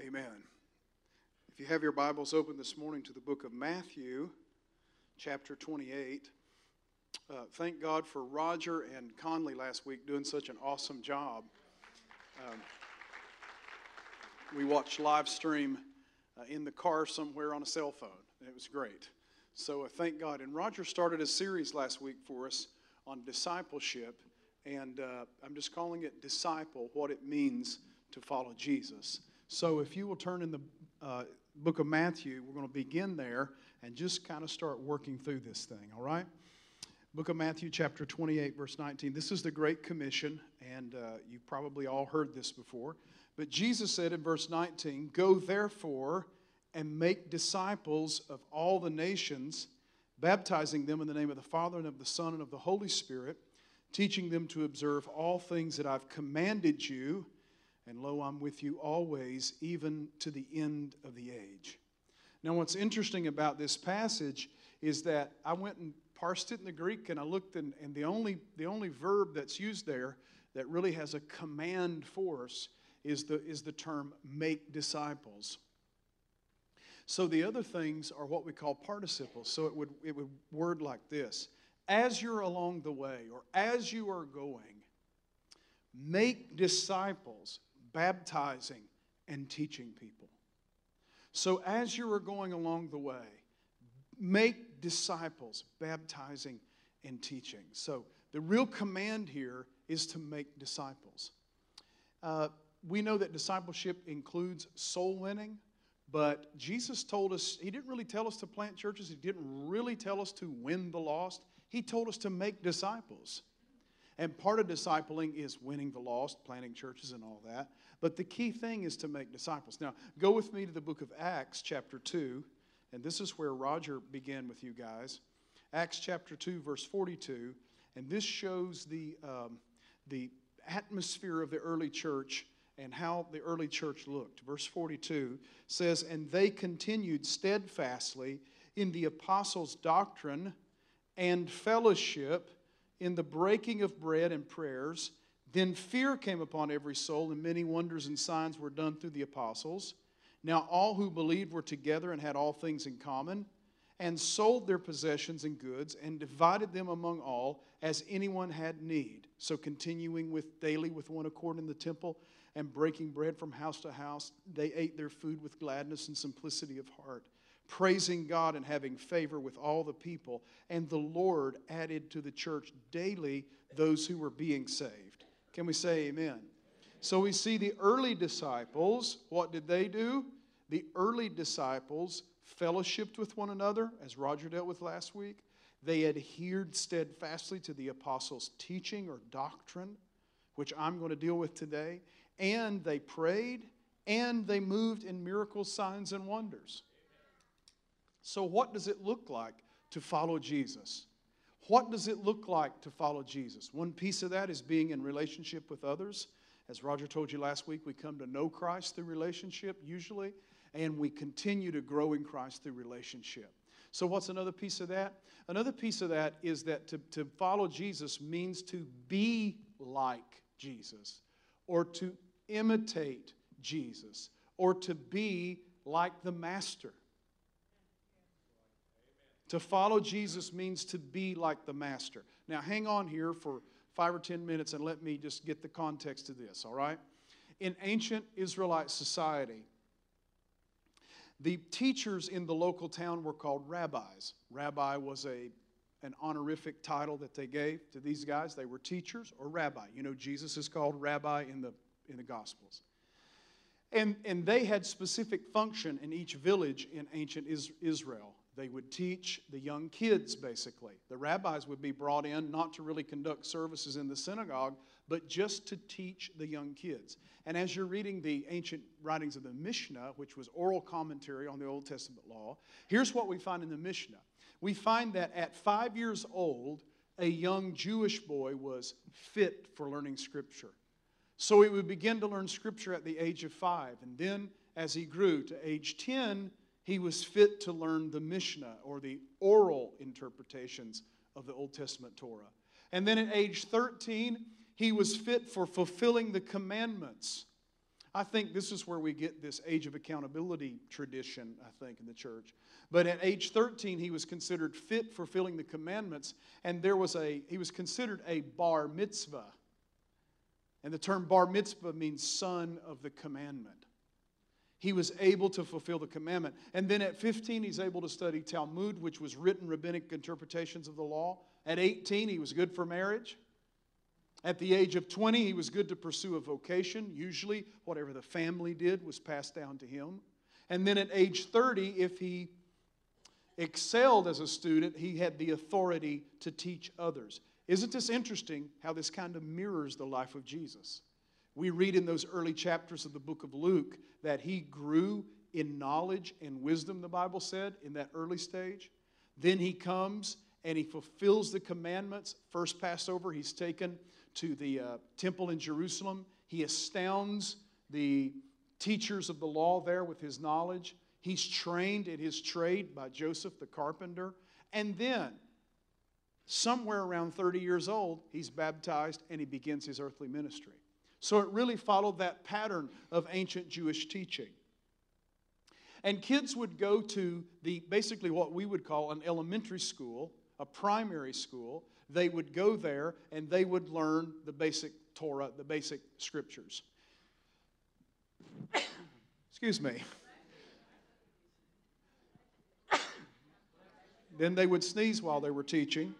Amen. If you have your Bibles open this morning to the book of Matthew, chapter 28, thank God for Roger and Conley last week doing such an awesome job. We watched live stream in the car somewhere on a cell phone, and it was great. So thank God. And Roger started a series last week for us on discipleship, and I'm just calling it Disciple, what it means to follow Jesus. So if you will turn in the book of Matthew, we're going to begin there and just kind of start working through this thing, all right? Book of Matthew, chapter 28, verse 19. This is the Great Commission, and you've probably all heard this before. But Jesus said in verse 19, "Go therefore and make disciples of all the nations, baptizing them in the name of the Father and of the Son and of the Holy Spirit, teaching them to observe all things that I've commanded you. And lo, I'm with you always, even to the end of the age." Now, what's interesting about this passage is that I went and parsed it in the Greek, and I looked, and the only verb that's used there that really has a command force is the term "make disciples." So the other things are what we call participles. So it would word like this: as you're along the way, or as you are going, make disciples, baptizing and teaching people. So as you are going along the way, make disciples, baptizing and teaching. So the real command here is to make disciples. We know that discipleship includes soul winning, but Jesus told us, He didn't really tell us to plant churches. He didn't really tell us to win the lost. He told us to make disciples. And part of discipling is winning the lost, planting churches and all that. But the key thing is to make disciples. Now, go with me to the book of Acts, chapter 2. And this is where Roger began with you guys. Acts chapter 2, verse 42. And this shows the atmosphere of the early church and how the early church looked. Verse 42 says, "And they continued steadfastly in the apostles' doctrine and fellowship, in the breaking of bread and prayers. Then fear came upon every soul, and many wonders and signs were done through the apostles. Now all who believed were together and had all things in common, and sold their possessions and goods, and divided them among all, as anyone had need. So continuing daily with one accord in the temple, and breaking bread from house to house, they ate their food with gladness and simplicity of heart, praising God and having favor with all the people. And the Lord added to the church daily those who were being saved." Can we say amen? So we see the early disciples, what did they do? The early disciples fellowshiped with one another, as Roger dealt with last week. They adhered steadfastly to the apostles' teaching or doctrine, which I'm going to deal with today. And they prayed, and they moved in miracles, signs, and wonders. So what does it look like to follow Jesus? What does it look like to follow Jesus? One piece of that is being in relationship with others. As Roger told you last week, we come to know Christ through relationship usually, and we continue to grow in Christ through relationship. So what's another piece of that? Another piece of that is that to follow Jesus means to be like Jesus, or to imitate Jesus, or to be like the Master. To follow Jesus means to be like the Master. Now, hang on here for 5 or 10 minutes and let me just get the context of this, all right? In ancient Israelite society, the teachers in the local town were called rabbis. Rabbi was an honorific title that they gave to these guys. They were teachers or rabbi. You know, Jesus is called rabbi in the Gospels. And they had specific function in each village in ancient Israel. They would teach the young kids, basically. The rabbis would be brought in not to really conduct services in the synagogue, but just to teach the young kids. And as you're reading the ancient writings of the Mishnah, which was oral commentary on the Old Testament law, here's what we find in the Mishnah. We find that at 5 years old, a young Jewish boy was fit for learning Scripture. So he would begin to learn Scripture at the age of 5. And then as he grew to age 10, he was fit to learn the Mishnah, or the oral interpretations of the Old Testament Torah. And then at age 13, he was fit for fulfilling the commandments I think this is where we get this age of accountability tradition, I think, in the church. But at age 13, he was considered fit for fulfilling the commandments, and he was considered a bar mitzvah. And the term bar mitzvah means son of the commandment. He was able to fulfill the commandment. And then at 15, he's able to study Talmud, which was written rabbinic interpretations of the law. At 18, he was good for marriage. At the age of 20, he was good to pursue a vocation. Usually, whatever the family did was passed down to him. And then at age 30, if he excelled as a student, he had the authority to teach others. Isn't this interesting how this kind of mirrors the life of Jesus? We read in those early chapters of the book of Luke that he grew in knowledge and wisdom, the Bible said, in that early stage. Then he comes and he fulfills the commandments. First Passover, he's taken to the temple in Jerusalem. He astounds the teachers of the law there with his knowledge. He's trained in his trade by Joseph the carpenter. And then, somewhere around 30 years old, he's baptized and he begins his earthly ministry. So it really followed that pattern of ancient Jewish teaching. And kids would go to basically what we would call an elementary school, a primary school. They would go there and they would learn the basic Torah, the basic scriptures. Excuse me. Then they would sneeze while they were teaching.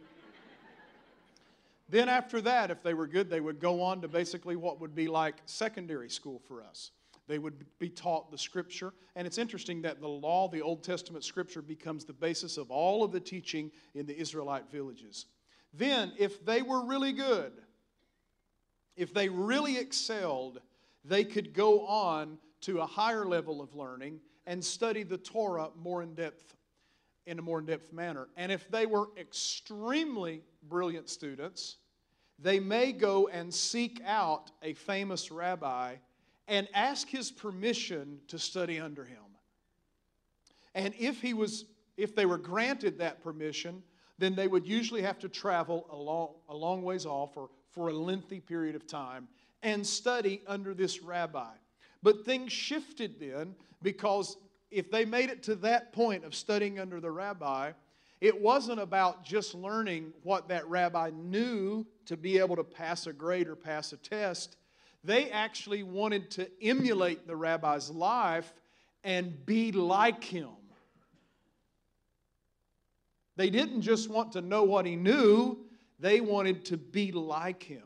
Then after that, if they were good, they would go on to basically what would be like secondary school for us. They would be taught the Scripture. And it's interesting that the law, the Old Testament Scripture, becomes the basis of all of the teaching in the Israelite villages. Then, if they were really good, if they really excelled, they could go on to a higher level of learning and study the Torah more in depth, in a more in-depth manner. And if they were extremely brilliant students, they may go and seek out a famous rabbi and ask his permission to study under him. And if they were granted that permission, then they would usually have to travel a long ways off or for a lengthy period of time and study under this rabbi. But things shifted then, because if they made it to that point of studying under the rabbi, it wasn't about just learning what that rabbi knew to be able to pass a grade or pass a test. They actually wanted to emulate the rabbi's life and be like him. They didn't just want to know what he knew, they wanted to be like him.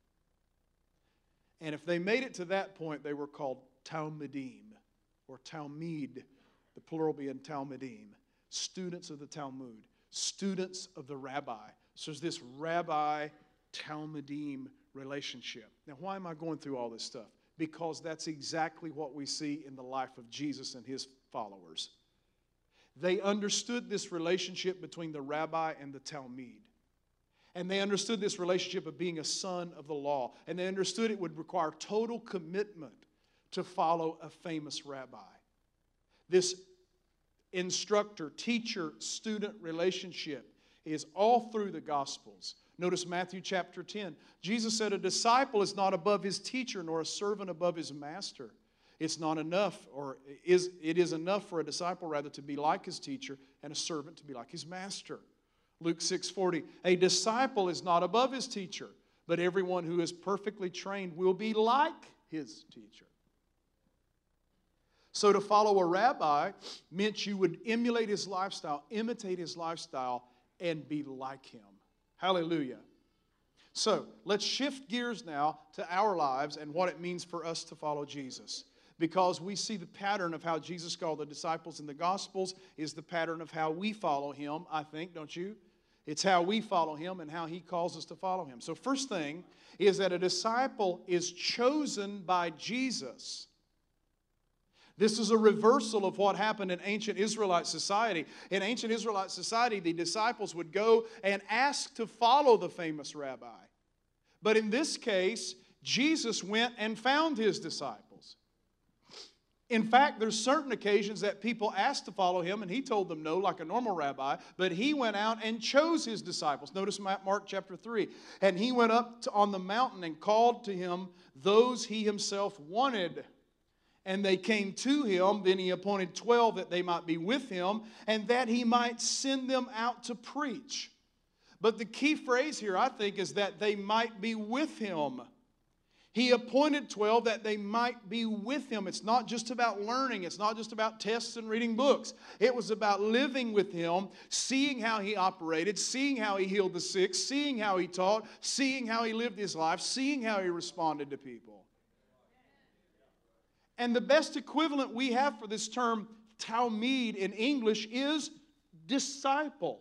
And if they made it to that point, they were called Talmidim, or Talmid, the plural being Talmidim, students of the Talmud, students of the rabbi. So there's this rabbi-Talmidim relationship. Now, why am I going through all this stuff? Because that's exactly what we see in the life of Jesus and his followers. They understood this relationship between the rabbi and the Talmud. And they understood this relationship of being a son of the law. And they understood it would require total commitment to follow a famous rabbi. This instructor, teacher, student relationship is all through the Gospels. Notice Matthew chapter 10. Jesus said, a disciple is not above his teacher, nor a servant above his master. It's not enough, or it is enough for a disciple, rather, to be like his teacher, and a servant to be like his master. Luke 6:40, a disciple is not above his teacher, but everyone who is perfectly trained will be like his teacher. So to follow a rabbi meant you would emulate his lifestyle, imitate his lifestyle, and be like him. Hallelujah. So let's shift gears now to our lives and what it means for us to follow Jesus. Because we see the pattern of how Jesus called the disciples in the Gospels is the pattern of how we follow him, I think, don't you? It's how we follow him and how he calls us to follow him. So first thing is that a disciple is chosen by Jesus. This is a reversal of what happened in ancient Israelite society. In ancient Israelite society, the disciples would go and ask to follow the famous rabbi. But in this case, Jesus went and found his disciples. In fact, there's certain occasions that people asked to follow him, and he told them no, like a normal rabbi, but he went out and chose his disciples. Notice Mark chapter 3. And he went up on the mountain and called to him those he himself wanted And they came to him. Then he appointed 12 that they might be with him, and that he might send them out to preach. But the key phrase here, I think, is that they might be with him. He appointed 12 that they might be with him. It's not just about learning. It's not just about tests and reading books. It was about living with him, seeing how he operated, seeing how he healed the sick, seeing how he taught, seeing how he lived his life, seeing how he responded to people. And the best equivalent we have for this term, Talmid, in English is disciple.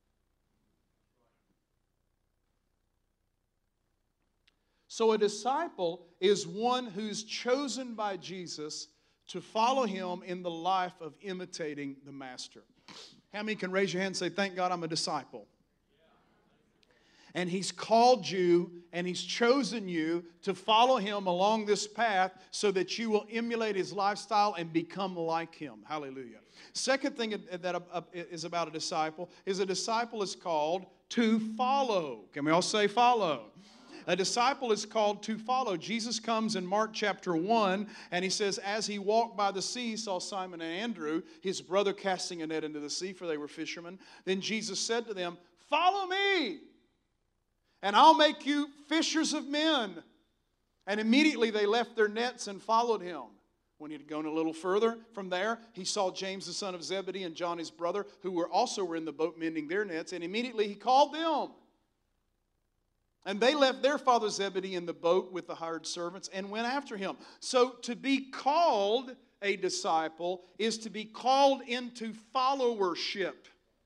So a disciple is one who's chosen by Jesus to follow him in the life of imitating the master. How many can raise your hand and say, thank God I'm a disciple? And he's called you and he's chosen you to follow him along this path so that you will emulate his lifestyle and become like him. Hallelujah. Second thing that is about a disciple is called to follow. Can we all say follow? A disciple is called to follow. Jesus comes in Mark chapter 1, and he says, as he walked by the sea, he saw Simon and Andrew, his brother, casting a net into the sea, for they were fishermen. Then Jesus said to them, follow me, and I'll make you fishers of men. And immediately they left their nets and followed him. When he had gone a little further from there, he saw James the son of Zebedee and John his brother, who also were in the boat mending their nets, and immediately he called them. And they left their father Zebedee in the boat with the hired servants and went after him. So to be called a disciple is to be called into followership.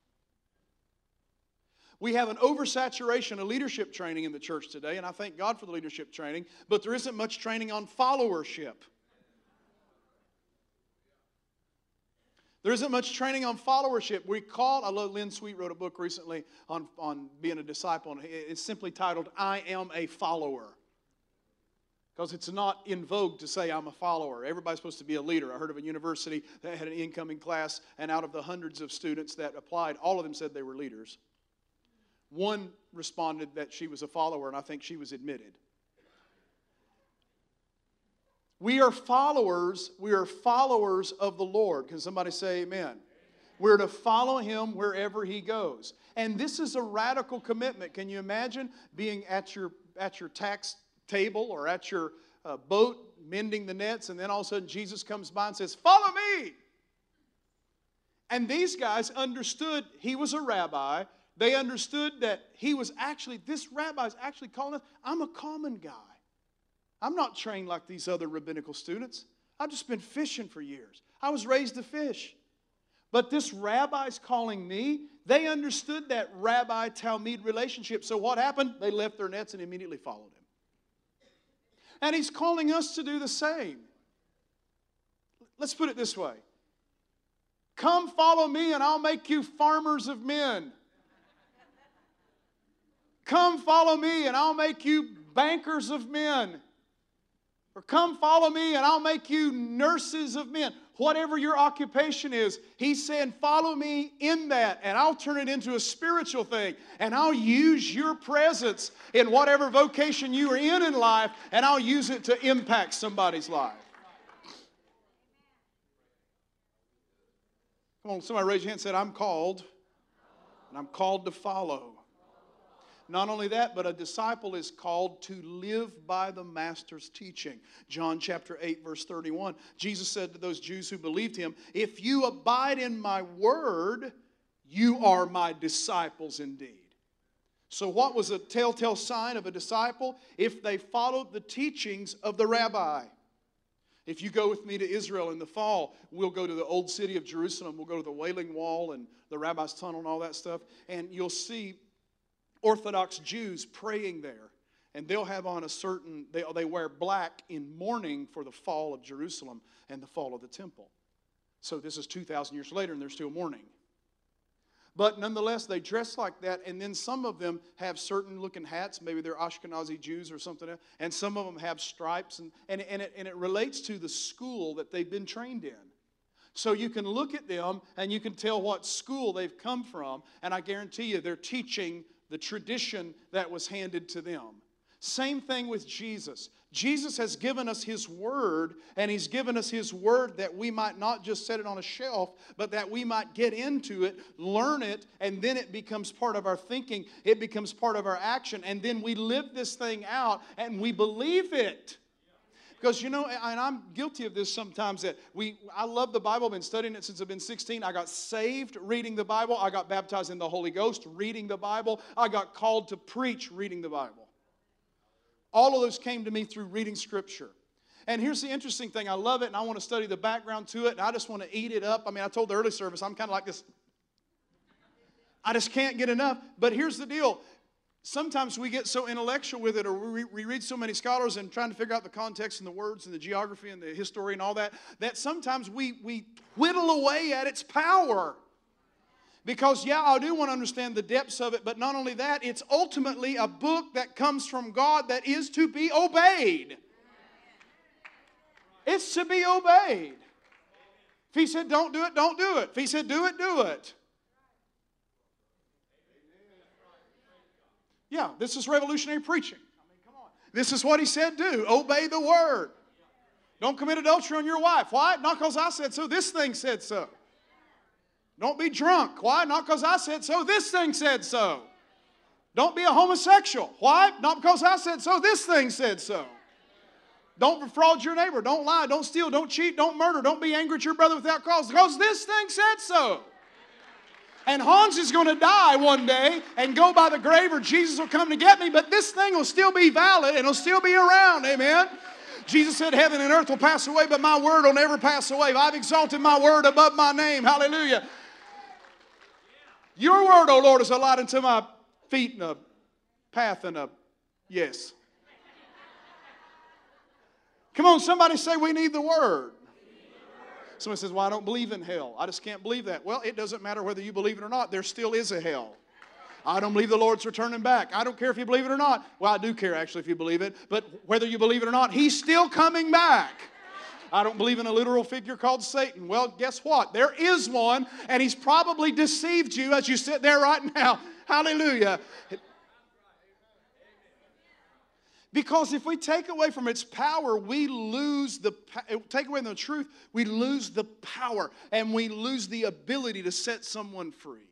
We have an oversaturation of leadership training in the church today, and I thank God for the leadership training, but there isn't much training on followership. There isn't much training on followership. I love Lynn Sweet wrote a book recently on being a disciple, and it's simply titled, I Am a Follower. Because it's not in vogue to say I'm a follower. Everybody's supposed to be a leader. I heard of a university that had an incoming class, and out of the hundreds of students that applied, all of them said they were leaders. One responded that she was a follower, and I think she was admitted. We are followers of the Lord. Can somebody say amen? We're to follow him wherever he goes. And this is a radical commitment. Can you imagine being at your tax table or at your boat mending the nets, and then all of a sudden Jesus comes by and says, follow me. And these guys understood he was a rabbi. They understood that this rabbi is actually calling us, I'm a common guy. I'm not trained like these other rabbinical students. I've just been fishing for years. I was raised to fish. But this rabbi's calling me. They understood that rabbi-talmid relationship. So what happened? They left their nets and immediately followed him. And he's calling us to do the same. Let's put it this way. Come follow me and I'll make you farmers of men. Come follow me and I'll make you bankers of men. Or come follow me and I'll make you nurses of men. Whatever your occupation is, he's saying, follow me in that, and I'll turn it into a spiritual thing. And I'll use your presence in whatever vocation you are in life, and I'll use it to impact somebody's life. Come on, somebody raise your hand and say, I'm called, and I'm called to follow. Not only that, but a disciple is called to live by the master's teaching. John chapter 8, verse 31. Jesus said to those Jews who believed him, if you abide in my word, you are my disciples indeed. So what was a telltale sign of a disciple? If they followed the teachings of the rabbi. If you go with me to Israel in the fall, we'll go to the old city of Jerusalem. We'll go to the Wailing Wall and the Rabbi's Tunnel and all that stuff. And you'll see Orthodox Jews praying there, and they'll have on they wear black in mourning for the fall of Jerusalem and the fall of the temple. So this is 2,000 years later, and they're still mourning. But nonetheless, they dress like that, and then some of them have certain looking hats. Maybe they're Ashkenazi Jews or something else, and some of them have stripes, and it relates to the school that they've been trained in. So you can look at them, and you can tell what school they've come from, and I guarantee you they're teaching the tradition that was handed to them. Same thing with Jesus. Jesus has given us His Word, and He's given us His Word that we might not just set it on a shelf, but that we might get into it, learn it, and then it becomes part of our thinking. It becomes part of our action, and then we live this thing out, and we believe it. Because, you know, and I'm guilty of this sometimes, that I love the Bible. I've been studying it since I've been 16. I got saved reading the Bible. I got baptized in the Holy Ghost reading the Bible. I got called to preach reading the Bible. All of those came to me through reading Scripture. And here's the interesting thing. I love it, and I want to study the background to it, and I just want to eat it up. I mean, I told the early service, I'm kind of like this. I just can't get enough. But here's the deal. Sometimes we get so intellectual with it, or we read so many scholars and trying to figure out the context and the words and the geography and the history and all that, that sometimes we whittle away at its power. Because, yeah, I do want to understand the depths of it, but not only that, it's ultimately a book that comes from God that is to be obeyed. It's to be obeyed. If He said don't do it, don't do it. If He said do it, do it. Yeah, this is revolutionary preaching. This is what He said do. Obey the Word. Don't commit adultery on your wife. Why? Not because I said so. This thing said so. Don't be drunk. Why? Not because I said so. This thing said so. Don't be a homosexual. Why? Not because I said so. This thing said so. Don't defraud your neighbor. Don't lie. Don't steal. Don't cheat. Don't murder. Don't be angry at your brother without cause, because this thing said so. And Hans is going to die one day and go by the grave, or Jesus will come to get me, but this thing will still be valid and it'll still be around. Amen. Jesus said heaven and earth will pass away, but my word will never pass away. I've exalted my word above my name. Hallelujah. Your word, O Lord, is a light unto my feet and a path and a yes. Come on, somebody say we need the word. Somebody says, well, I don't believe in hell. I just can't believe that. Well, it doesn't matter whether you believe it or not. There still is a hell. I don't believe the Lord's returning back. I don't care if you believe it or not. Well, I do care, actually, if you believe it. But whether you believe it or not, He's still coming back. I don't believe in a literal figure called Satan. Well, guess what? There is one, and he's probably deceived you as you sit there right now. Hallelujah. Because if we take away from its power, we lose take away the truth, we lose the power, and we lose the ability to set someone free.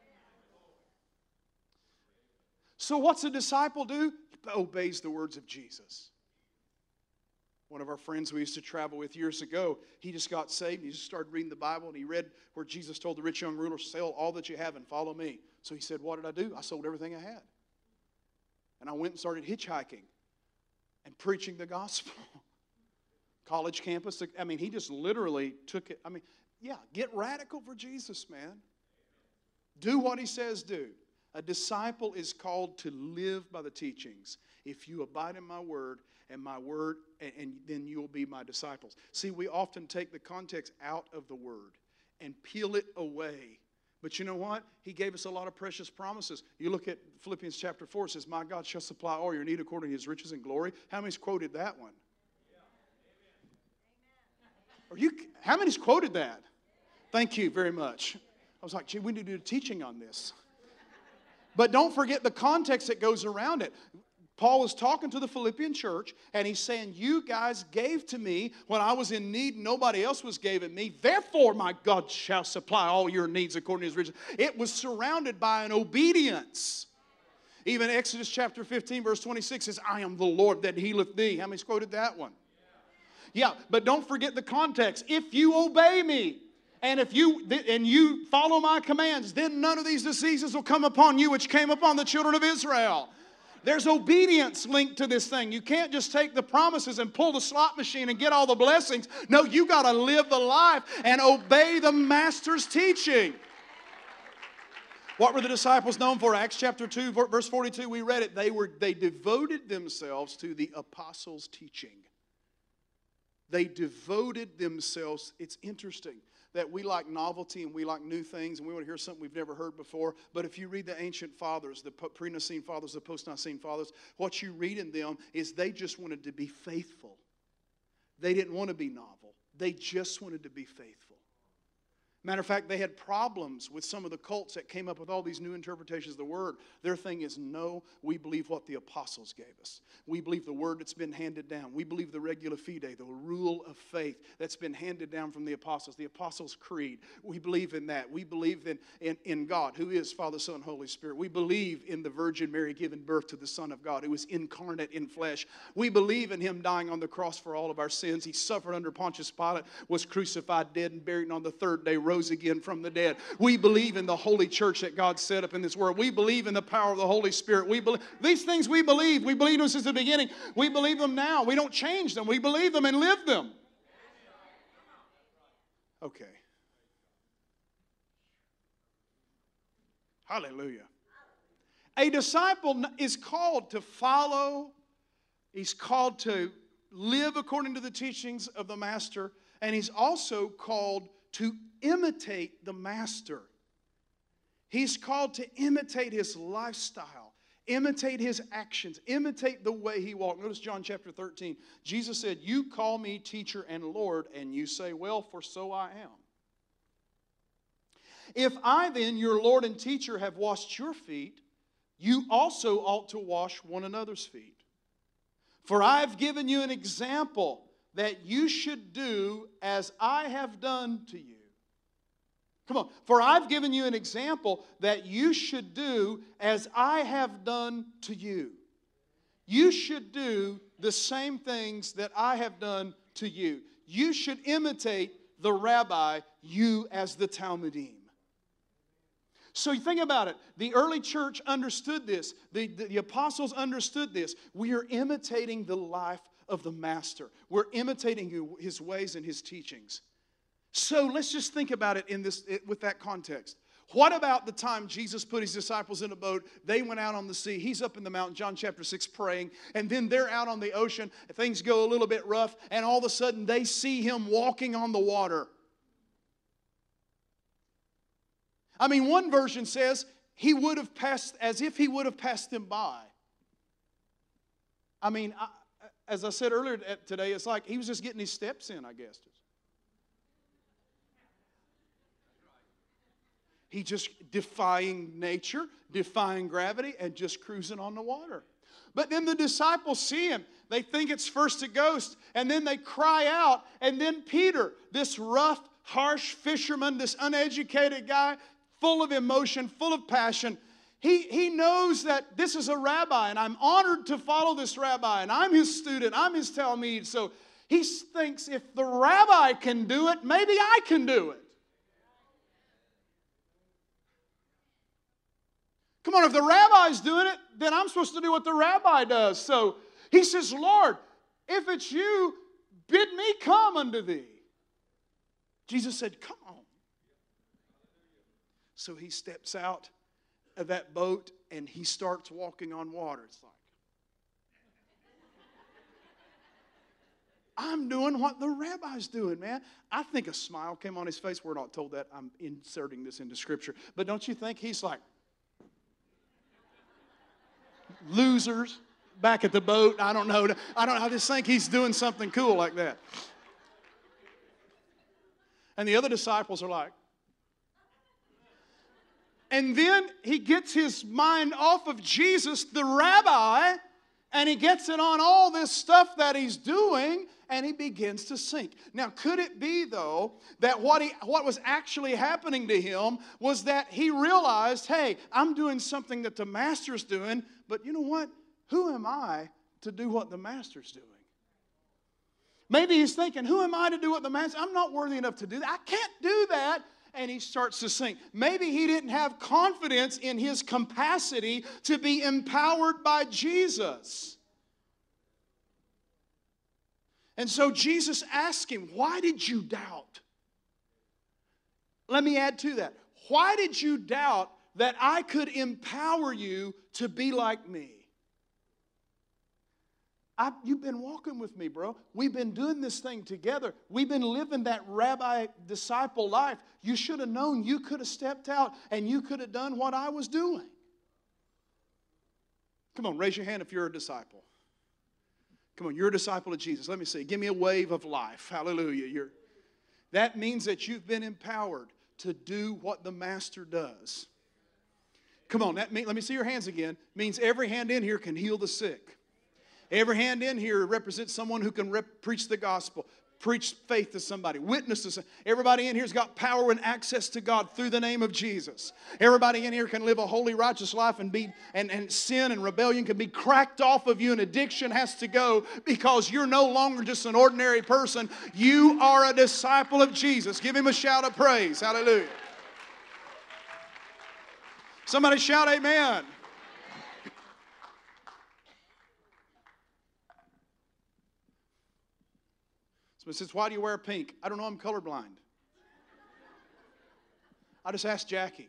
So what's a disciple do? He obeys the words of Jesus. One of our friends we used to travel with years ago, he just got saved, and he just started reading the Bible, and he read where Jesus told the rich young ruler, sell all that you have and follow me. So he said, what did I do? I sold everything I had. And I went and started hitchhiking and preaching the gospel. College campus, I mean, he just literally took it. I mean, yeah, get radical for Jesus, man. Do what He says do. A disciple is called to live by the teachings. If you abide in my word, and then you will be my disciples. See, we often take the context out of the word and peel it away. But you know what? He gave us a lot of precious promises. You look at Philippians chapter 4, it says, my God shall supply all your need according to His riches and glory. How many's quoted that one? How many's quoted that? Thank you very much. I was like, gee, we need to do a teaching on this. But don't forget the context that goes around it. Paul is talking to the Philippian church, and he's saying, you guys gave to me when I was in need and nobody else was giving me. Therefore, my God shall supply all your needs according to His riches. It was surrounded by an obedience. Even Exodus chapter 15, verse 26 says, I am the Lord that healeth thee. How many's quoted that one? Yeah, but don't forget the context. If you obey me, and if you follow my commands, then none of these diseases will come upon you which came upon the children of Israel. There's obedience linked to this thing. You can't just take the promises and pull the slot machine and get all the blessings. No, you got to live the life and obey the Master's teaching. What were the disciples known for? Acts chapter 2, verse 42, we read it. They devoted themselves to the apostles' teaching. They devoted themselves. It's interesting that we like novelty and we like new things and we want to hear something we've never heard before. But if you read the ancient fathers, the pre-Nicene fathers, the post-Nicene fathers, what you read in them is they just wanted to be faithful. They didn't want to be novel. They just wanted to be faithful. Matter of fact, they had problems with some of the cults that came up with all these new interpretations of the Word. Their thing is, no, we believe what the apostles gave us. We believe the Word that's been handed down. We believe the regula fide, the rule of faith that's been handed down from the Apostles' Creed. We believe in that. We believe in God, who is Father, Son, Holy Spirit. We believe in the Virgin Mary giving birth to the Son of God, who was incarnate in flesh. We believe in Him dying on the cross for all of our sins. He suffered under Pontius Pilate, was crucified, dead, and buried, and on the third day rose again from the dead. We believe in the holy church that God set up in this world. We believe in the power of the Holy Spirit. We believe these things. We believe them since the beginning. We believe them now. We don't change them. We believe them and live them. Okay. Hallelujah. A disciple is called to follow. He's called to live according to the teachings of the Master, and he's also called to imitate the Master. He's called to imitate His lifestyle, imitate His actions, imitate the way He walked. Notice John chapter 13. Jesus said, "You call me teacher and Lord, and you say, well, for so I am. If I then, your Lord and teacher, have washed your feet, you also ought to wash one another's feet. For I've given you an example that you should do as I have done to you." Come on. "For I've given you an example that you should do as I have done to you." You should do the same things that I have done to you. You should imitate the rabbi, you as the Talmudim. So you think about it. The early church understood this. The apostles understood this. We are imitating the life of the Master. We're imitating His ways and His teachings. So let's just think about it with that context. What about the time Jesus put His disciples in a boat? They went out on the sea. He's up in the mountain, John chapter 6, praying. And then they're out on the ocean. Things go a little bit rough. And all of a sudden they see Him walking on the water. I mean, one version says He would have passed, as if He would have passed them by. I mean, as I said earlier today, it's like He was just getting His steps in, I guess. He just defying nature, defying gravity, and just cruising on the water. But then the disciples see Him. They think it's first a ghost, and then they cry out. And then Peter, this rough, harsh fisherman, this uneducated guy, full of emotion, full of passion, he knows that this is a rabbi, and I'm honored to follow this rabbi, and I'm his student, I'm his Talmud. So he thinks, if the rabbi can do it, maybe I can do it. Come on, if the rabbi's doing it, then I'm supposed to do what the rabbi does. So he says, "Lord, if it's you, bid me come unto thee." Jesus said, "Come on." So he steps out of that boat and he starts walking on water. It's like, I'm doing what the rabbi's doing, man. I think a smile came on his face. We're not told that. I'm inserting this into Scripture. But don't you think he's like, losers back at the boat? I don't know. I just think he's doing something cool like that. And the other disciples are like, and then he gets his mind off of Jesus, the rabbi, and he gets it on all this stuff that he's doing, and he begins to sink. Now, could it be, though, that what was actually happening to him was that he realized, hey, I'm doing something that the Master's doing, but you know what? Who am I to do what the Master's doing? Maybe he's thinking, who am I to do what the Master? I'm not worthy enough to do that. I can't do that. And he starts to sink. Maybe he didn't have confidence in his capacity to be empowered by Jesus. And so Jesus asked him, why did you doubt? Let me add to that. Why did you doubt that I could empower you to be like me? You've been walking with me, bro. We've been doing this thing together. We've been living that rabbi-disciple life. You should have known. You could have stepped out and you could have done what I was doing. Come on, raise your hand if you're a disciple. Come on, you're a disciple of Jesus. Let me see. Give me a wave of life. Hallelujah. That means that you've been empowered to do what the Master does. Come on, let me see your hands again. Means every hand in here can heal the sick. Every hand in here represents someone who can preach the gospel, preach faith to somebody, witness to somebody. Everybody in here's got power and access to God through the name of Jesus. Everybody in here can live a holy, righteous life and sin and rebellion can be cracked off of you, and addiction has to go because you're no longer just an ordinary person. You are a disciple of Jesus. Give Him a shout of praise. Hallelujah. Somebody shout amen. Somebody says, why do you wear pink? I don't know, I'm colorblind. I just asked Jackie.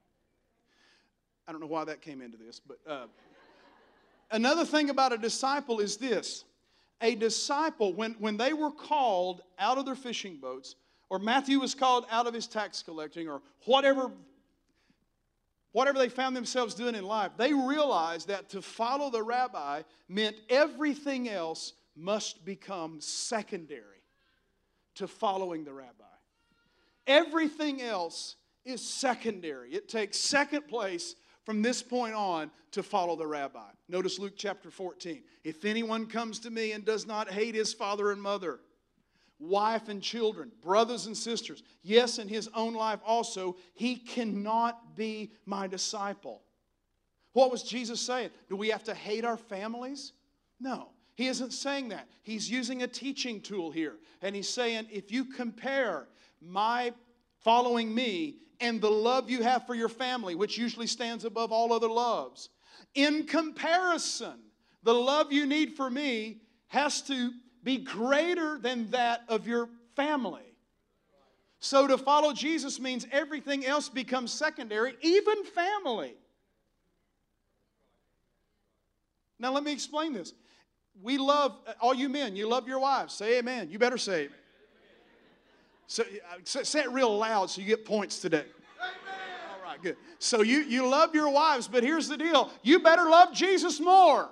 I don't know why that came into this, but another thing about a disciple is this. A disciple, when they were called out of their fishing boats, or Matthew was called out of his tax collecting, or whatever they found themselves doing in life, they realized that to follow the rabbi meant everything else must become secondary to following the rabbi. Everything else is secondary. It takes second place from this point on to follow the rabbi. Notice Luke chapter 14. If anyone comes to me and does not hate his father and mother, wife and children, brothers and sisters, yes, in his own life also, he cannot be my disciple. What was Jesus saying? Do we have to hate our families? No. He isn't saying that. He's using a teaching tool here. And he's saying, if you compare my following me and the love you have for your family, which usually stands above all other loves, in comparison, the love you need for me has to be greater than that of your family. So to follow Jesus means everything else becomes secondary, even family. Now let me explain this. We love, all you men, you love your wives. Say amen. You better say amen. So, say it real loud so you get points today. Amen. All right, good. So you love your wives, but here's the deal. You better love Jesus more.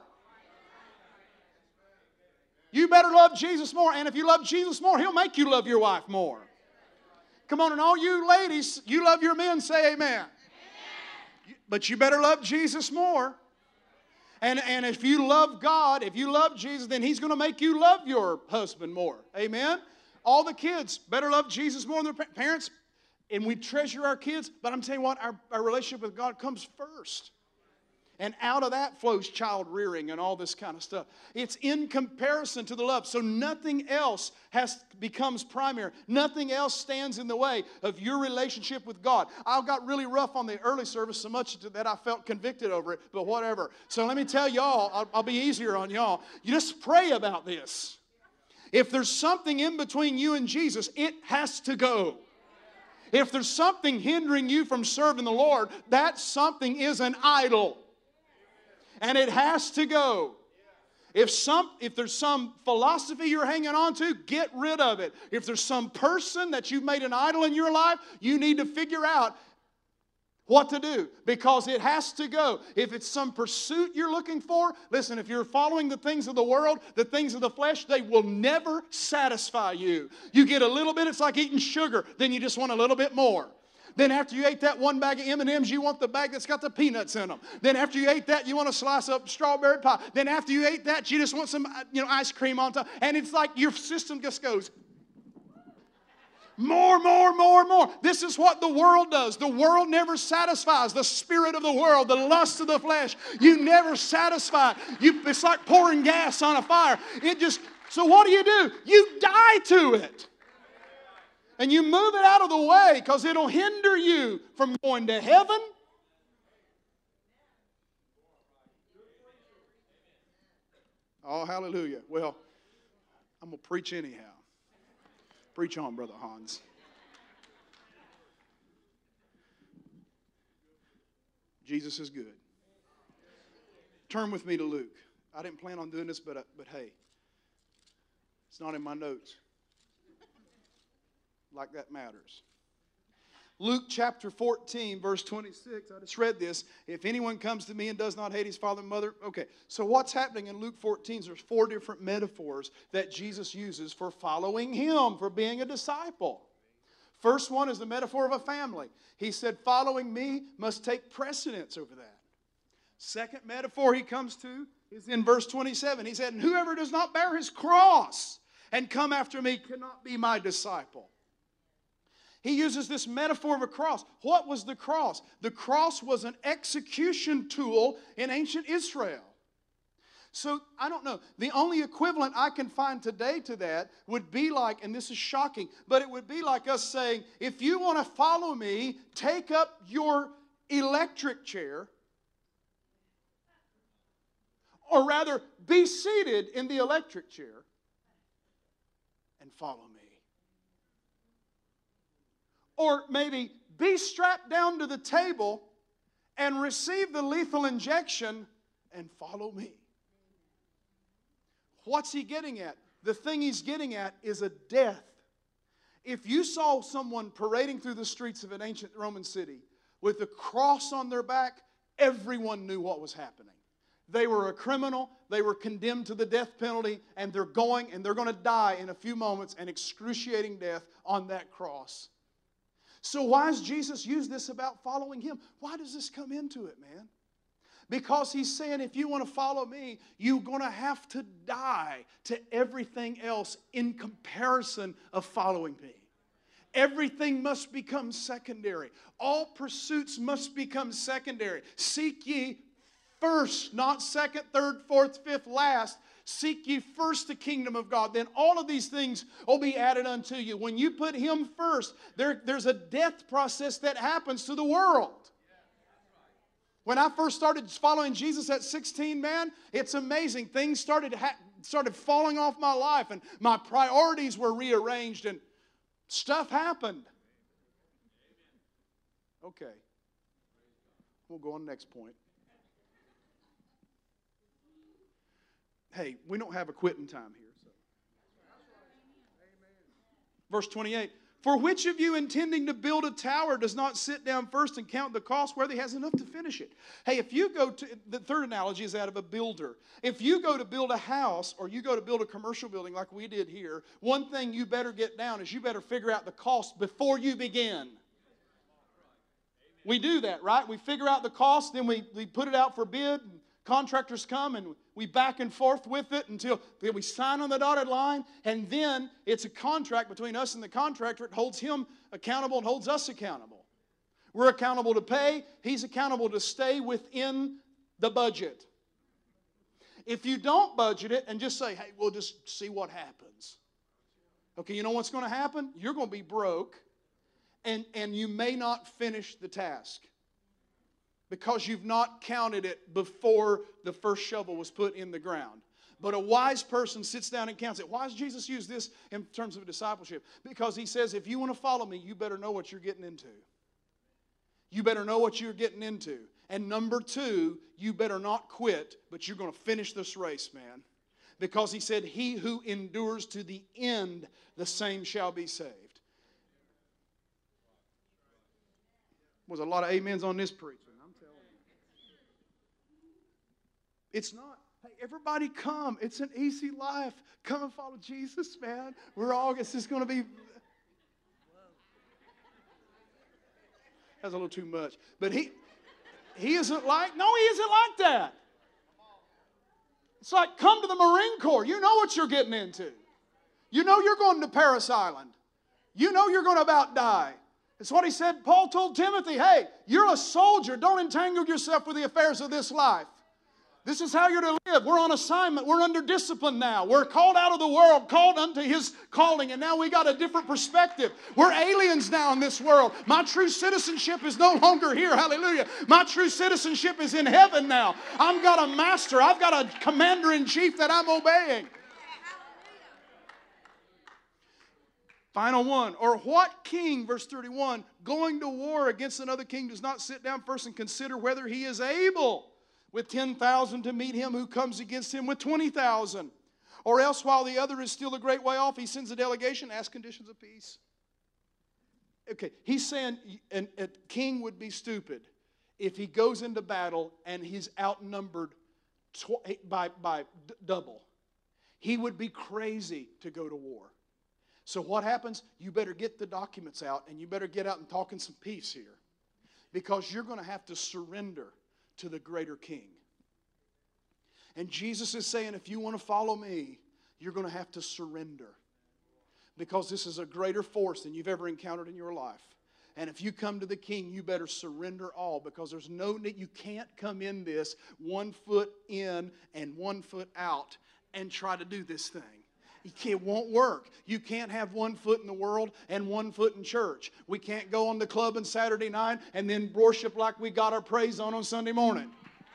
You better love Jesus more. And if you love Jesus more, He'll make you love your wife more. Come on, and all you ladies, you love your men, say amen. Amen. But you better love Jesus more. And if you love God, if you love Jesus, then He's going to make you love your husband more. Amen? All the kids better love Jesus more than their parents. And we treasure our kids. But I'm telling you what, our relationship with God comes first. And out of that flows child rearing and all this kind of stuff. It's in comparison to the love. So nothing else becomes primary. Nothing else stands in the way of your relationship with God. I got really rough on the early service so much that I felt convicted over it, but whatever. So let me tell y'all, I'll be easier on y'all. You just pray about this. If there's something in between you and Jesus, it has to go. If there's something hindering you from serving the Lord, that something is an idol. And it has to go. If there's some philosophy you're hanging on to, get rid of it. If there's some person that you've made an idol in your life, you need to figure out what to do, because it has to go. If it's some pursuit you're looking for, listen, if you're following the things of the world, the things of the flesh, they will never satisfy you. You get a little bit, it's like eating sugar, then you just want a little bit more. Then after you ate that one bag of M&Ms, you want the bag that's got the peanuts in them. Then after you ate that, you want to slice up strawberry pie. Then after you ate that, you just want some ice cream on top. And it's like your system just goes, more, more, more, more. This is what the world does. The world never satisfies. The spirit of the world, the lust of the flesh, you never satisfy. It's like pouring gas on a fire. So what do? You die to it. And you move it out of the way because it'll hinder you from going to heaven. Oh, hallelujah. Well, I'm going to preach anyhow. Preach on, Brother Hans. Jesus is good. Turn with me to Luke. I didn't plan on doing this, but hey, it's not in my notes. Like that matters. Luke chapter 14, verse 26. I just read this. If anyone comes to me and does not hate his father and mother. Okay, so what's happening in Luke 14? There's 4 different metaphors that Jesus uses for following Him, for being a disciple. First one is the metaphor of a family. He said, following me must take precedence over that. Second metaphor he comes to is in verse 27. He said, and whoever does not bear his cross and come after me cannot be my disciple. He uses this metaphor of a cross. What was the cross? The cross was an execution tool in ancient Israel. So, I don't know. The only equivalent I can find today to that would be like, and this is shocking, but it would be like us saying, if you want to follow me, take up your electric chair, or rather, be seated in the electric chair and follow me. Or maybe be strapped down to the table and receive the lethal injection and follow me. What's he getting at? The thing he's getting at is a death. If you saw someone parading through the streets of an ancient Roman city with a cross on their back, everyone knew what was happening. They were a criminal, they were condemned to the death penalty, and they're going to die in a few moments, an excruciating death on that cross. So why does Jesus use this about following him? Why does this come into it, man? Because he's saying if you want to follow me, you're going to have to die to everything else in comparison of following me. Everything must become secondary. All pursuits must become secondary. Seek ye first, not second, third, fourth, fifth, last. Seek ye first the kingdom of God. Then all of these things will be added unto you. When you put him first, there's a death process that happens to the world. When I first started following Jesus at 16, man, it's amazing. Things started falling off my life, and my priorities were rearranged, and stuff happened. Okay. We'll go on to the next point. Hey, we don't have a quitting time here. So. Verse 28. For which of you intending to build a tower does not sit down first and count the cost whether he has enough to finish it? Hey, if you go to, the third analogy is that of a builder. If you go to build a house or you go to build a commercial building like we did here, one thing you better get down is you better figure out the cost before you begin. We do that, right? We figure out the cost, then we put it out for bid. And contractors come and we back and forth with it until we sign on the dotted line, and then it's a contract between us and the contractor. It holds him accountable and holds us accountable. We're accountable to pay. He's accountable to stay within the budget. If you don't budget it and just say, hey, we'll just see what happens. Okay, you know what's going to happen? You're going to be broke, and you may not finish the task. Because you've not counted it before the first shovel was put in the ground. But a wise person sits down and counts it. Why does Jesus use this in terms of discipleship? Because he says, if you want to follow me, you better know what you're getting into. You better know what you're getting into. And number two, you better not quit, but you're going to finish this race, man. Because he said, he who endures to the end, the same shall be saved. Was a lot of amens on this preaching. It's not, hey, everybody come. It's an easy life. Come and follow Jesus, man. It's just going to be. That's a little too much. But he isn't like that. It's like, come to the Marine Corps. You know what you're getting into. You know you're going to Paris Island. You know you're going to about die. It's what he said. Paul told Timothy, hey, you're a soldier. Don't entangle yourself with the affairs of this life. This is how you're to live. We're on assignment. We're under discipline now. We're called out of the world, called unto his calling, and now we got a different perspective. We're aliens now in this world. My true citizenship is no longer here. Hallelujah. My true citizenship is in heaven now. I've got a master. I've got a commander-in-chief that I'm obeying. Final one. Or what king, verse 31, going to war against another king does not sit down first and consider whether he is able with 10,000 to meet him who comes against him with 20,000. Or else while the other is still a great way off, he sends a delegation, asks conditions of peace. Okay, he's saying a king would be stupid if he goes into battle and he's outnumbered by double. He would be crazy to go to war. So what happens? You better get the documents out, and you better get out and talk in some peace here. Because you're going to have to surrender to the greater king. And Jesus is saying, if you want to follow me, you're going to have to surrender. Because this is a greater force than you've ever encountered in your life. And if you come to the king, you better surrender all. Because there's no need, you can't come in this 1 foot in and 1 foot out and try to do this thing. It won't work. You can't have 1 foot in the world and 1 foot in church. We can't go on the club on Saturday night and then worship like we got our praise on Sunday morning.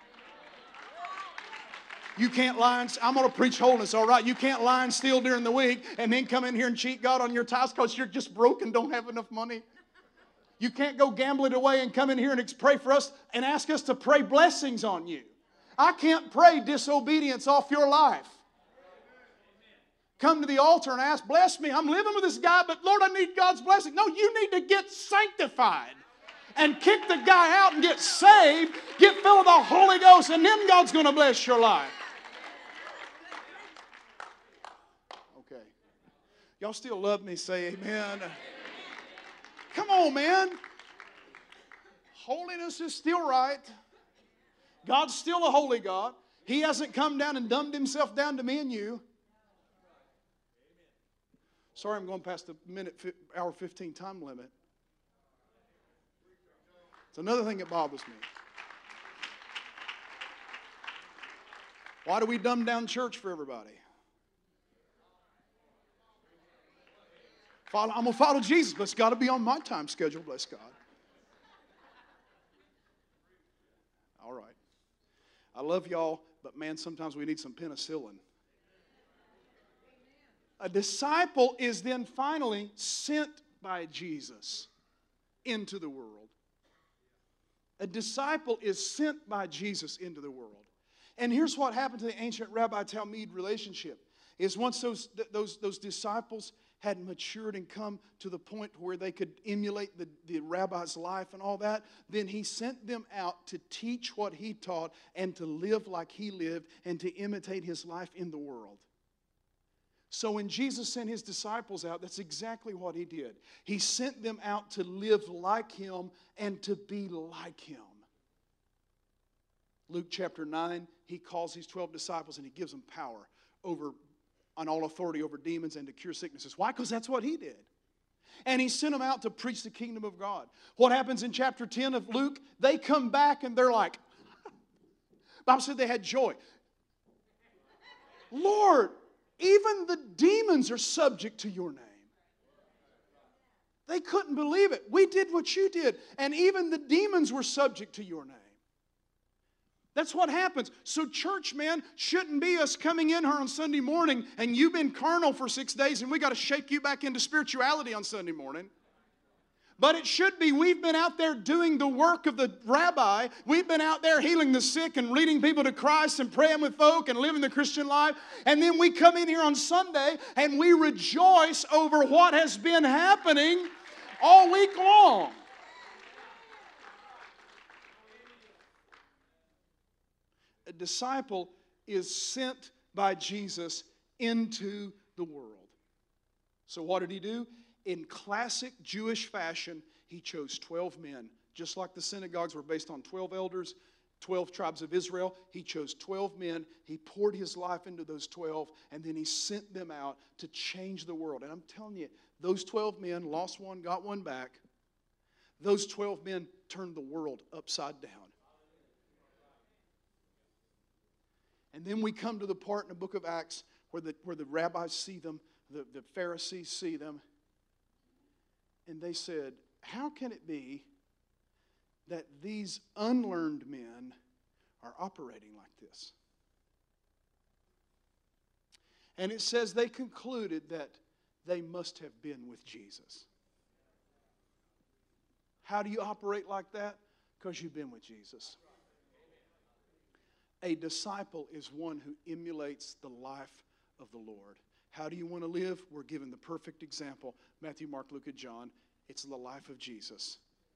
You can't lie and, I'm going to preach holiness, all right? You can't lie and steal during the week and then come in here and cheat God on your tithes because you're just broke and don't have enough money. You can't go gamble it away and come in here and pray for us and ask us to pray blessings on you. I can't pray disobedience off your life. Come to the altar and ask, bless me. I'm living with this guy, but Lord, I need God's blessing. No, you need to get sanctified and kick the guy out and get saved, get filled with the Holy Ghost, and then God's going to bless your life. Okay. Y'all still love me? Say amen. Come on, man. Holiness is still right. God's still a holy God. He hasn't come down and dumbed himself down to me and you. Sorry, I'm going past the hour 15 time limit. It's another thing that bothers me. Why do we dumb down church for everybody? I'm going to follow Jesus, but it's got to be on my time schedule, bless God. All right. I love y'all, but man, sometimes we need some penicillin. A disciple is then finally sent by Jesus into the world. A disciple is sent by Jesus into the world. And here's what happened to the ancient rabbi-talmid relationship. Is once those disciples had matured and come to the point where they could emulate the rabbi's life and all that, then he sent them out to teach what he taught and to live like he lived and to imitate his life in the world. So when Jesus sent his disciples out, that's exactly what he did. He sent them out to live like him and to be like him. Luke chapter 9, he calls these 12 disciples and he gives them power on all authority over demons and to cure sicknesses. Why? Because that's what he did. And he sent them out to preach the kingdom of God. What happens in chapter 10 of Luke? They come back and they're like, Bible said they had joy. Lord, even the demons are subject to your name. They couldn't believe it. We did what you did. And even the demons were subject to your name. That's what happens. So church, man, shouldn't be us coming in here on Sunday morning and you've been carnal for 6 days and we got to shake you back into spirituality on Sunday morning. But it should be we've been out there doing the work of the rabbi. We've been out there healing the sick and leading people to Christ and praying with folk and living the Christian life. And then we come in here on Sunday and we rejoice over what has been happening all week long. A disciple is sent by Jesus into the world. So what did he do? In classic Jewish fashion, he chose 12 men. Just like the synagogues were based on 12 elders, 12 tribes of Israel, he chose 12 men. He poured his life into those 12, and then he sent them out to change the world. And I'm telling you, those 12 men, lost one, got one back. Those 12 men turned the world upside down. And then we come to the part in the book of Acts where the rabbis see them, the Pharisees see them, and they said, how can it be that these unlearned men are operating like this? And it says they concluded that they must have been with Jesus. How do you operate like that? Because you've been with Jesus. A disciple is one who emulates the life of the Lord. How do you want to live? We're given the perfect example. Matthew, Mark, Luke, and John. It's the life of Jesus.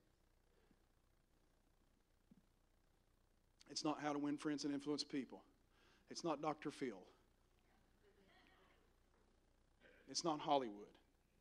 It's not how to win friends and influence people. It's not Dr. Phil. It's not Hollywood.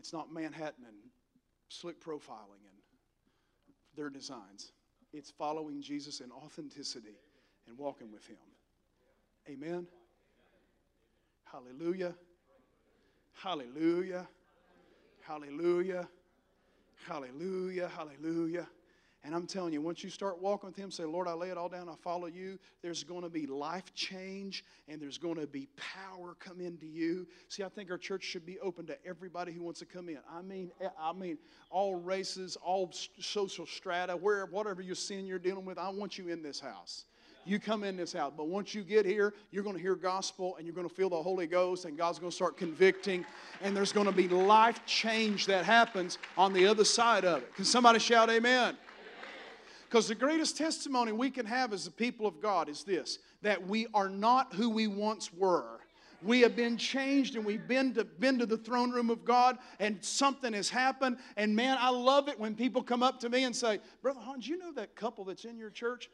It's not Manhattan and slick profiling and their designs. It's following Jesus in authenticity and walking with Him. Amen. Hallelujah. Hallelujah. Hallelujah. Hallelujah. Hallelujah. And I'm telling you, once you start walking with Him, say, Lord, I lay it all down, I follow You, there's going to be life change and there's going to be power come into you. See, I think our church should be open to everybody who wants to come in. I mean, all races, all social strata, whatever your sin you're dealing with, I want you in this house. You come in this house. But once you get here, you're going to hear gospel and you're going to feel the Holy Ghost and God's going to start convicting and there's going to be life change that happens on the other side of it. Can somebody shout amen? Because the greatest testimony we can have as the people of God is this, that we are not who we once were. We have been changed and we've been to the throne room of God and something has happened. And man, I love it when people come up to me and say, Brother Hans, you know that couple that's in your church?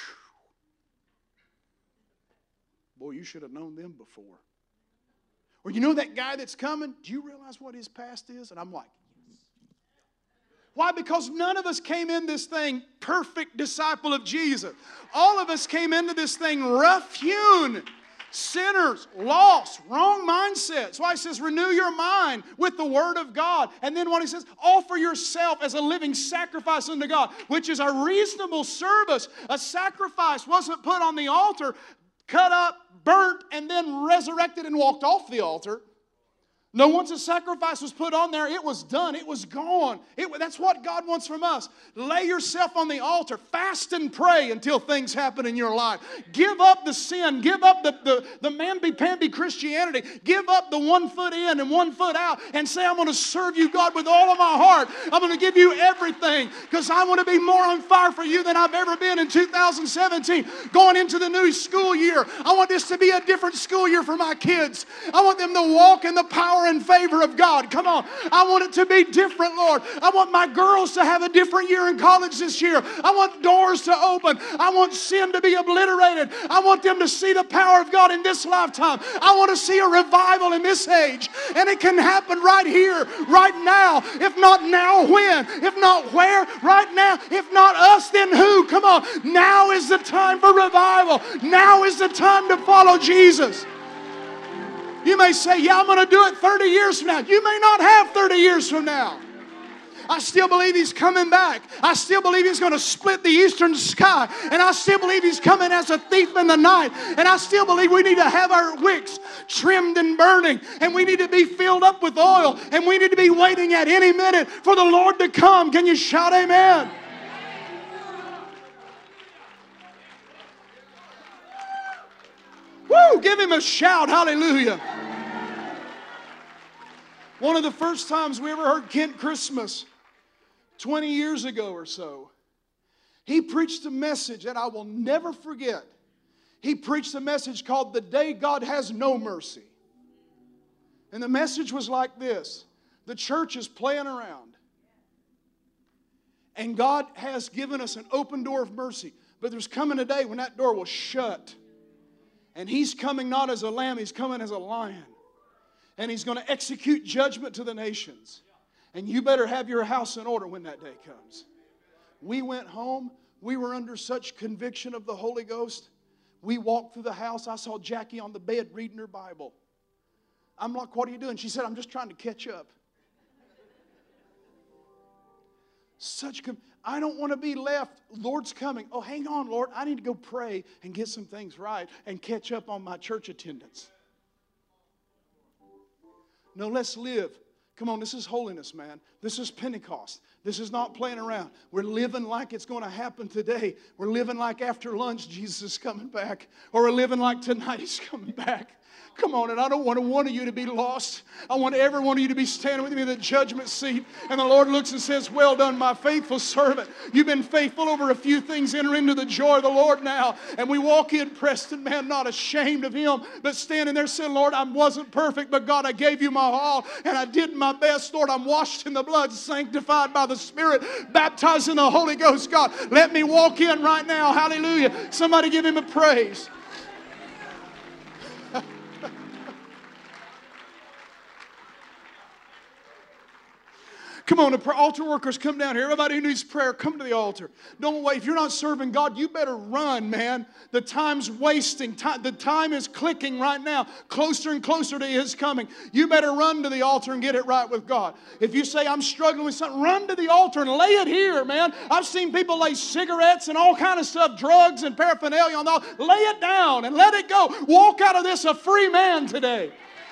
Boy, you should have known them before. Or you know that guy that's coming? Do you realize what his past is? And I'm like, why? Because none of us came in this thing perfect disciple of Jesus. All of us came into this thing rough-hewn, sinners, lost, wrong mindset. That's why He says, renew your mind with the Word of God. And then what He says, offer yourself as a living sacrifice unto God, which is a reasonable service. A sacrifice wasn't put on the altar, cut up, burnt, and then resurrected and walked off the altar. No, once a sacrifice was put on there, it was done. It was gone. That's what God wants from us. Lay yourself on the altar. Fast and pray until things happen in your life. Give up the sin. Give up the mamby-pamby Christianity. Give up the 1 foot in and 1 foot out and say, I'm going to serve You, God, with all of my heart. I'm going to give You everything because I want to be more on fire for You than I've ever been in 2017. Going into the new school year, I want this to be a different school year for my kids. I want them to walk in the power and favor of God. Come on. I want it to be different, Lord. I want my girls to have a different year in college this year. I want doors to open. I want sin to be obliterated. I want them to see the power of God in this lifetime. I want to see a revival in this age. And it can happen right here, right now. If not now, when? If not where? Right now. If not us, then who? Come on. Now is the time for revival. Now is the time to follow Jesus. You may say, yeah, I'm going to do it 30 years from now. You may not have 30 years from now. I still believe He's coming back. I still believe He's going to split the eastern sky. And I still believe He's coming as a thief in the night. And I still believe we need to have our wicks trimmed and burning. And we need to be filled up with oil. And we need to be waiting at any minute for the Lord to come. Can you shout amen? Woo! Give Him a shout. Hallelujah. One of the first times we ever heard Kent Christmas, 20 years ago or so, he preached a message that I will never forget. He preached a message called The Day God Has No Mercy. And the message was like this. The church is playing around. And God has given us an open door of mercy. But there's coming a day when that door will shut. And He's coming not as a lamb, He's coming as a lion. And He's going to execute judgment to the nations. And you better have your house in order when that day comes. We went home. We were under such conviction of the Holy Ghost. We walked through the house. I saw Jackie on the bed reading her Bible. I'm like, what are you doing? She said, I'm just trying to catch up. I don't want to be left. Lord's coming. Oh, hang on, Lord. I need to go pray and get some things right and catch up on my church attendance. No, let's live. Come on, this is holiness, man. This is Pentecost. This is not playing around. We're living like it's going to happen today. We're living like after lunch Jesus is coming back. Or we're living like tonight He's coming back. Come on, and I don't want one of you to be lost. I want every one of you to be standing with me in the judgment seat. And the Lord looks and says, well done, my faithful servant. You've been faithful over a few things. Enter into the joy of the Lord now. And we walk in, Preston, man, not ashamed of Him, but standing there saying, Lord, I wasn't perfect, but God, I gave You my all, and I did my best. Lord, I'm washed in the blood, sanctified by the Spirit, baptized in the Holy Ghost. God, let me walk in right now. Hallelujah. Somebody give Him a praise. Come on, the altar workers, come down here. Everybody who needs prayer, come to the altar. Don't wait. If you're not serving God, you better run, man. The time's wasting. The time is clicking right now, closer and closer to His coming. You better run to the altar and get it right with God. If you say, I'm struggling with something, run to the altar and lay it here, man. I've seen people lay cigarettes and all kind of stuff, drugs and paraphernalia on the altar. Lay it down and let it go. Walk out of this a free man today.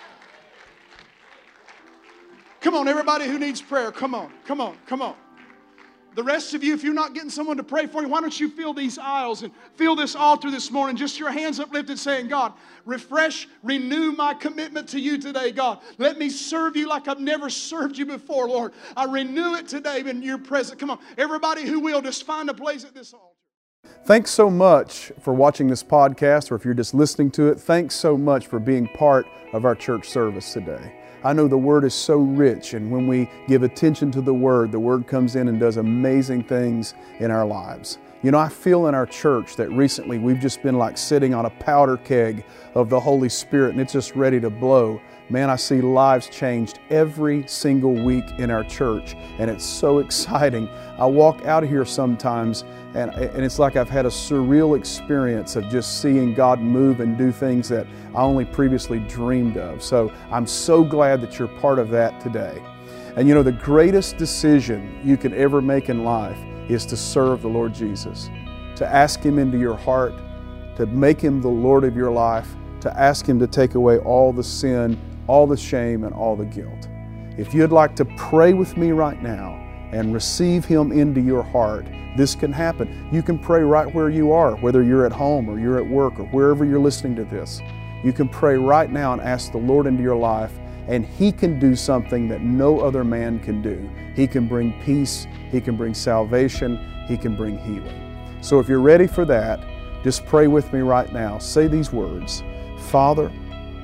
Come on, everybody who needs prayer, come on, come on, come on. The rest of you, if you're not getting someone to pray for you, why don't you fill these aisles and fill this altar this morning, just your hands uplifted saying, God, refresh, renew my commitment to you today, God. Let me serve you like I've never served you before, Lord. I renew it today in your presence. Come on, everybody who will, just find a place at this altar. Thanks so much for watching this podcast, or if you're just listening to it, thanks so much for being part of our church service today. I know the Word is so rich, and when we give attention to the Word comes in and does amazing things in our lives. You know, I feel in our church that recently we've just been like sitting on a powder keg of the Holy Spirit, and it's just ready to blow. Man, I see lives changed every single week in our church, and it's so exciting. I walk out of here sometimes, and it's like I've had a surreal experience of just seeing God move and do things that I only previously dreamed of. So I'm so glad that you're part of that today. And you know, the greatest decision you can ever make in life is to serve the Lord Jesus, to ask Him into your heart, to make Him the Lord of your life, to ask Him to take away all the sin, all the shame, and all the guilt. If you'd like to pray with me right now and receive Him into your heart, this can happen. You can pray right where you are, whether you're at home or you're at work or wherever you're listening to this. You can pray right now and ask the Lord into your life, and He can do something that no other man can do. He can bring peace, He can bring salvation, He can bring healing. So if you're ready for that, just pray with me right now. Say these words: Father,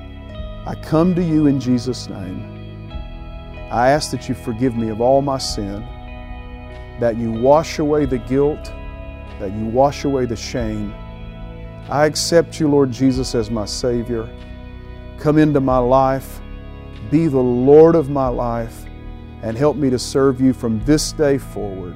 I come to you in Jesus' name. I ask that you forgive me of all my sin, that you wash away the guilt, that you wash away the shame. I accept you, Lord Jesus, as my Savior. Come into my life, be the Lord of my life, and help me to serve you from this day forward.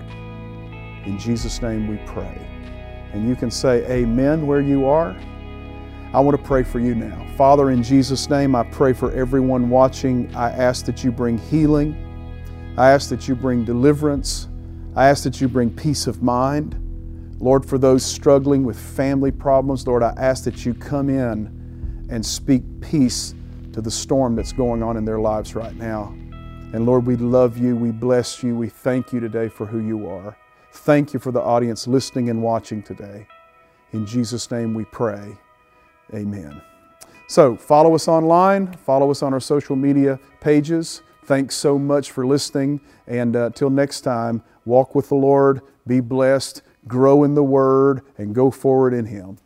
In Jesus' name we pray. And you can say amen where you are. I want to pray for you now. Father, in Jesus' name, I pray for everyone watching. I ask that you bring healing. I ask that you bring deliverance. I ask that you bring peace of mind. Lord, for those struggling with family problems, Lord, I ask that you come in and speak peace to the storm that's going on in their lives right now. And Lord, we love you, we bless you, we thank you today for who you are. Thank you for the audience listening and watching today. In Jesus' name we pray. Amen. So follow us online, follow us on our social media pages. Thanks so much for listening. And till next time, walk with the Lord, be blessed, grow in the Word, and go forward in Him.